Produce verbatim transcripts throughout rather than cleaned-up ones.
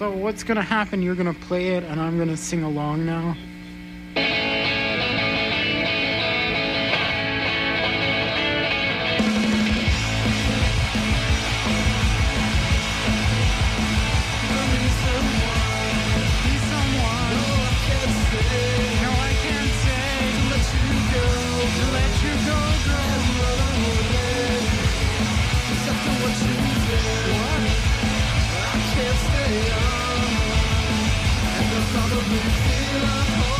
So what's gonna happen? You're gonna play it and I'm gonna sing along now? Probably feel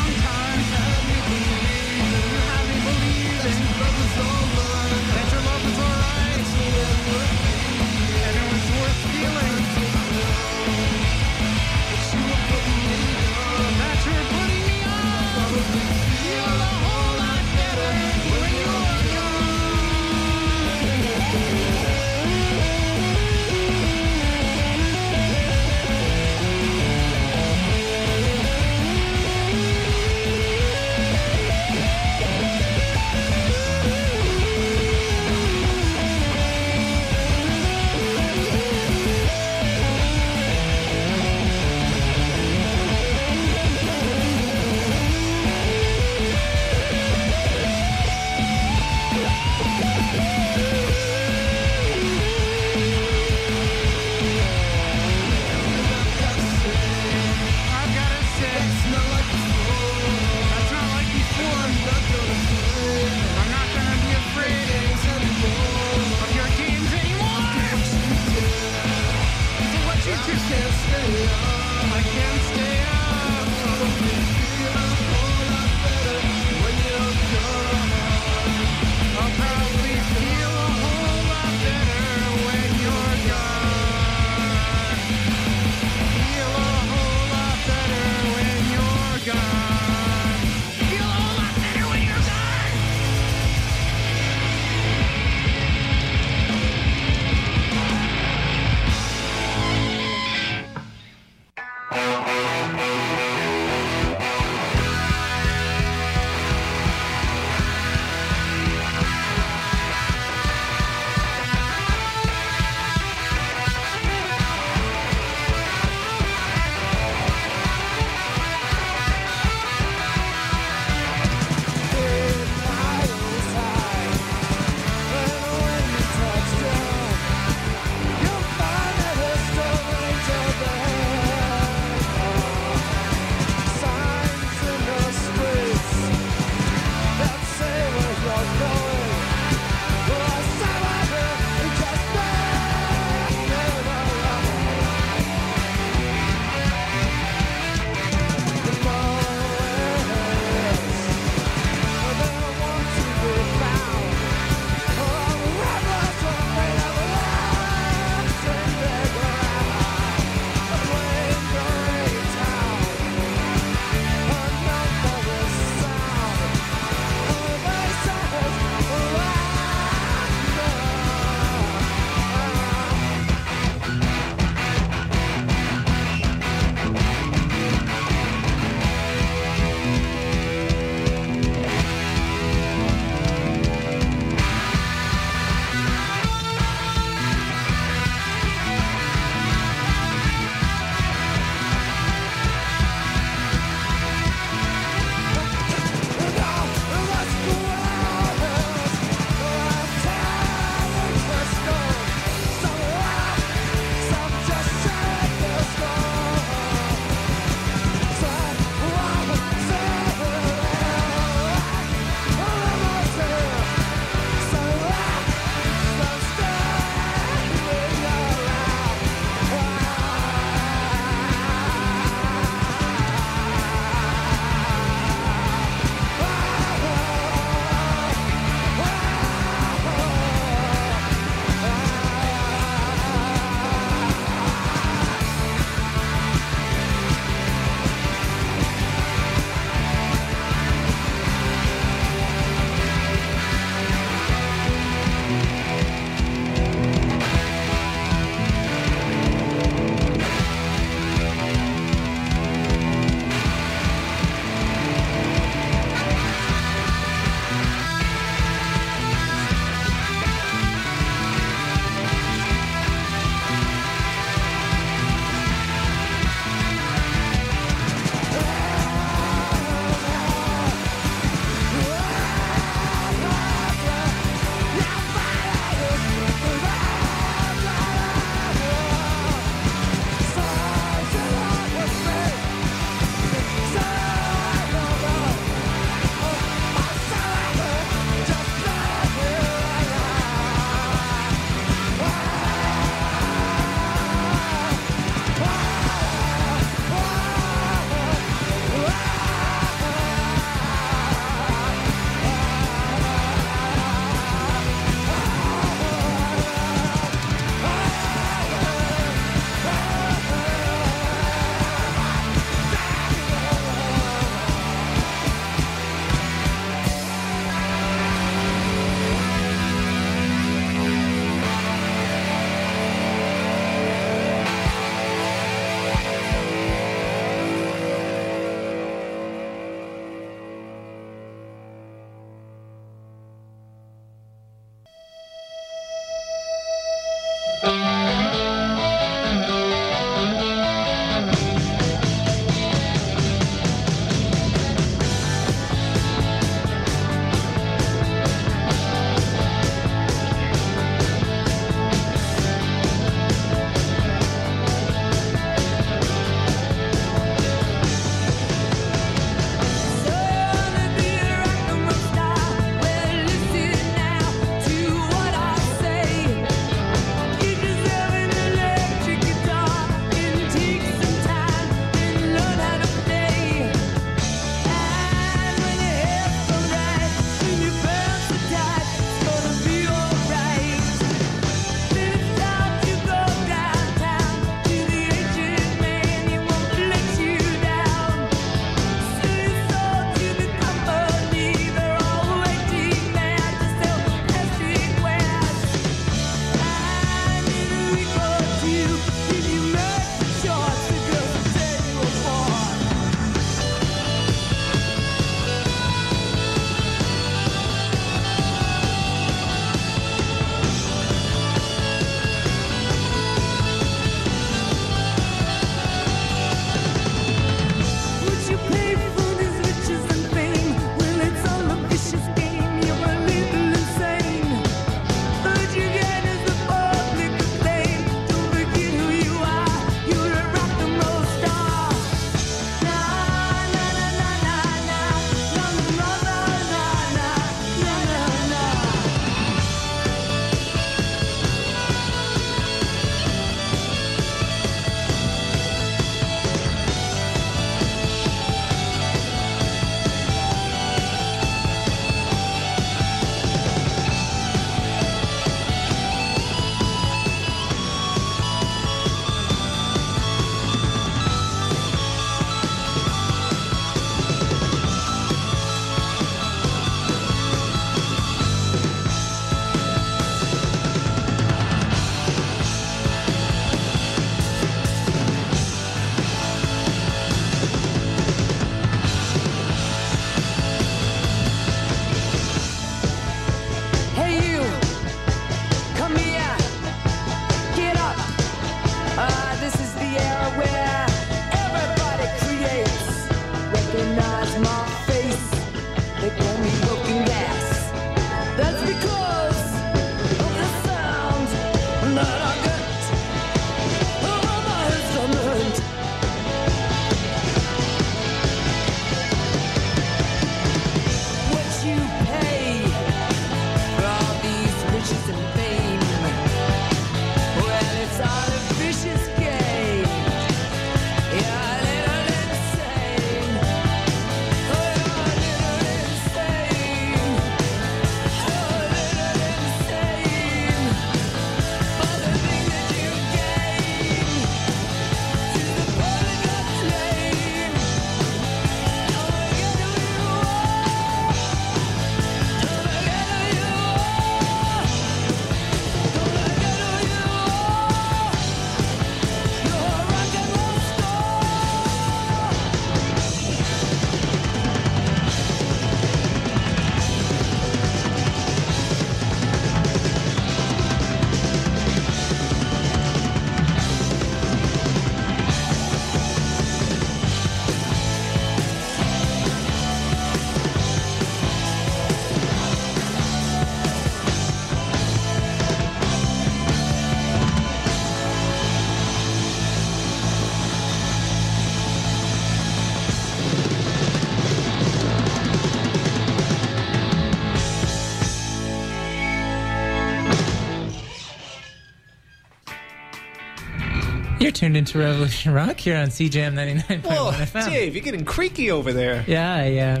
You're tuned into Revolution Rock here on C J M ninety-nine point one Whoa, F M. Dave, you're getting creaky over there. Yeah, I, uh,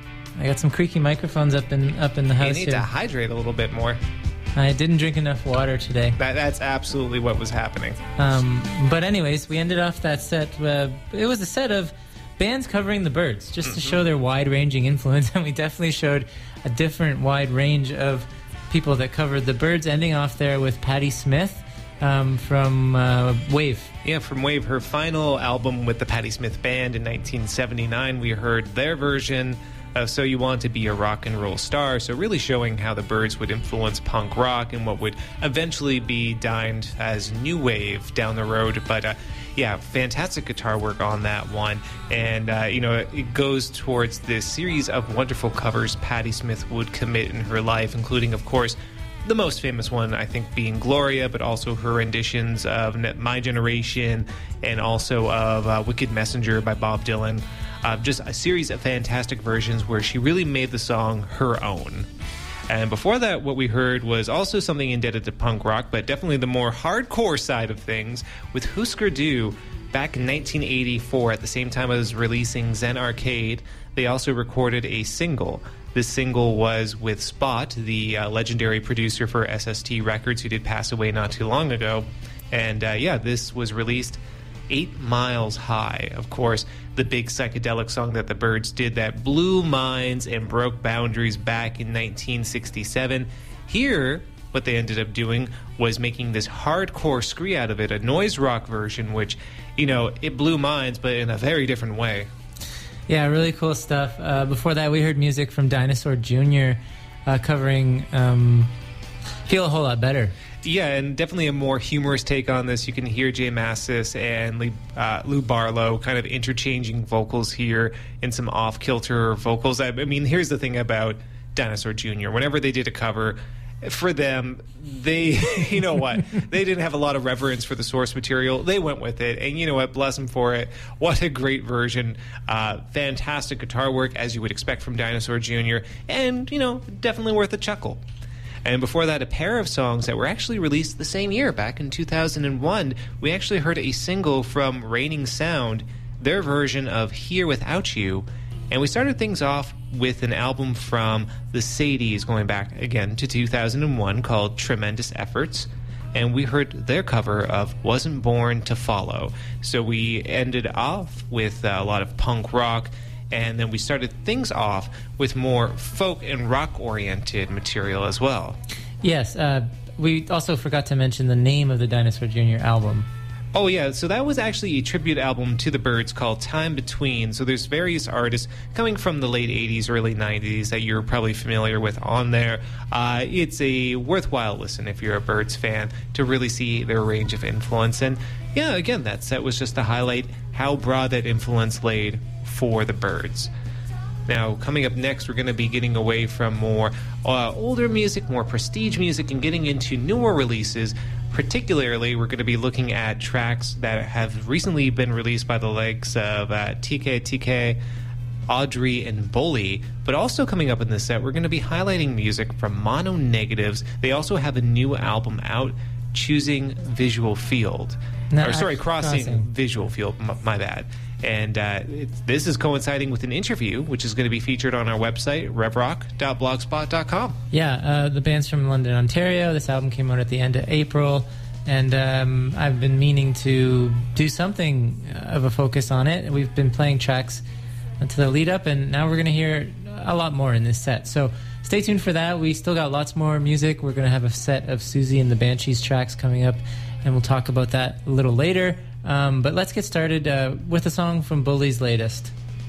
I got some creaky microphones up in up in the house You need here. to hydrate a little bit more. I didn't drink enough water today. That, that's absolutely what was happening. Um, but anyways, we ended off that set. Uh, it was a set of bands covering the Byrds, just mm-hmm. to show their wide-ranging influence, and we definitely showed a different wide range of people that covered the Byrds, ending off there with Patti Smith um, from uh, Wave. Yeah, from Wave, her final album with the Patti Smith Band in nineteen seventy-nine. We heard their version of So You Want to Be a Rock and Roll Star, so really showing how the Byrds would influence punk rock and what would eventually be dined as new wave down the road. But uh, yeah, fantastic guitar work on that one. And, uh, you know, it goes towards this series of wonderful covers Patti Smith would commit in her life, including, of course, the most famous one, I think, being Gloria, but also her renditions of My Generation and also of uh, Wicked Messenger by Bob Dylan. Uh, just a series of fantastic versions where she really made the song her own. And before that, what we heard was also something indebted to punk rock, but definitely the more hardcore side of things, with Husker Du back in nineteen eighty-four, at the same time as releasing Zen Arcade. They also recorded a single. This single was with Spot, the uh, legendary producer for S S T Records, who did pass away not too long ago. And uh, yeah, this was released Eight Miles High. Of course, the big psychedelic song that the Byrds did that blew minds and broke boundaries back in nineteen sixty-seven. Here, what they ended up doing was making this hardcore scree out of it, a noise rock version, which, you know, it blew minds, but in a very different way. Yeah, really cool stuff. Uh, before that, we heard music from Dinosaur Junior uh, covering um, Feel a Whole Lot Better. Yeah, and definitely a more humorous take on this. You can hear Jay Mascis and Lee, uh, Lou Barlow kind of interchanging vocals here and some off-kilter vocals. I, I mean, here's the thing about Dinosaur Junior Whenever they did a cover, for them, they, you know what, they didn't have a lot of reverence for the source material. They went with it, and you know what, bless them for it. What a great version. Uh, fantastic guitar work, as you would expect from Dinosaur Junior, and, you know, definitely worth a chuckle. And before that, a pair of songs that were actually released the same year, back in two thousand one. We actually heard a single from Raining Sound, their version of Here Without You. And we started things off with an album from the Sadies, going back again to two thousand one, called Tremendous Efforts. And we heard their cover of Wasn't Born to Follow. So we ended off with a lot of punk rock, and then we started things off with more folk and rock-oriented material as well. Yes, uh, we also forgot to mention the name of the Dinosaur Junior album. Oh, yeah, so that was actually a tribute album to the Byrds called Time Between. So there's various artists coming from the late eighties, early nineties that you're probably familiar with on there. Uh, it's a worthwhile listen if you're a Byrds fan to really see their range of influence. And, yeah, again, that set was just to highlight how broad that influence laid for the Byrds. Now, coming up next, we're going to be getting away from more uh, older music, more prestige music, and getting into newer releases. Particularly, we're going to be looking at tracks that have recently been released by the likes of uh, T K T K, Audrey, and Bully. But also coming up in this set, we're going to be highlighting music from Mono Negatives. They also have a new album out, Choosing Visual Field. No, or sorry, crossing, crossing Visual Field, my, my bad. And uh, it's, this is coinciding with an interview, which is going to be featured on our website, rev rock dot blogspot dot com. Yeah, uh, the band's from London, Ontario. This album came out at the end of April, and um, I've been meaning to do something of a focus on it. We've been playing tracks to the lead up, and now we're going to hear a lot more in this set. So stay tuned for that. We still got lots more music. We're going to have a set of Susie and the Banshees tracks coming up, and we'll talk about that a little later. Um, but let's get started uh, with a song from Bully's latest.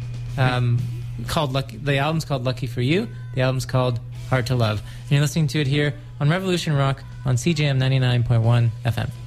Um, called Lucky, the album's called Lucky for You. The album's called Hard to Love. And you're listening to it here on Revolution Rock on C J M ninety-nine point one F M.